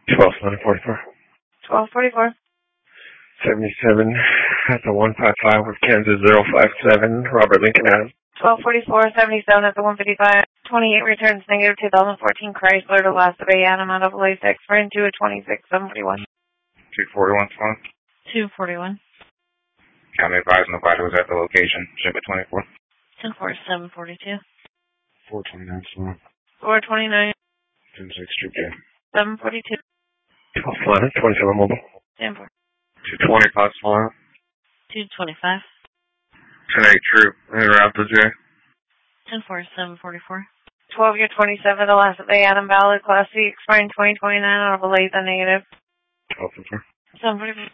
1244. 1244. 77 at the 155 with Kansas 057, Robert Lincoln Ave. 1244, 77 at the 155. 28 returns negative 2014 Chrysler to Last Bay Adam out of LASIK for into a 26-741. 241 Swan. 241. County advised nobody was at the location. Shipment 24. 104742. 429 Swan. 429. 10-6 Street J. 742. 12 Planet, 27 Mobile. 10 220 Swan. 225. 10-8 Troop. Interrupt the J. 104744. 12 year 27 the Last Bay Adam Valid Class C expiring 2029 out of a Latha negative. 12 744.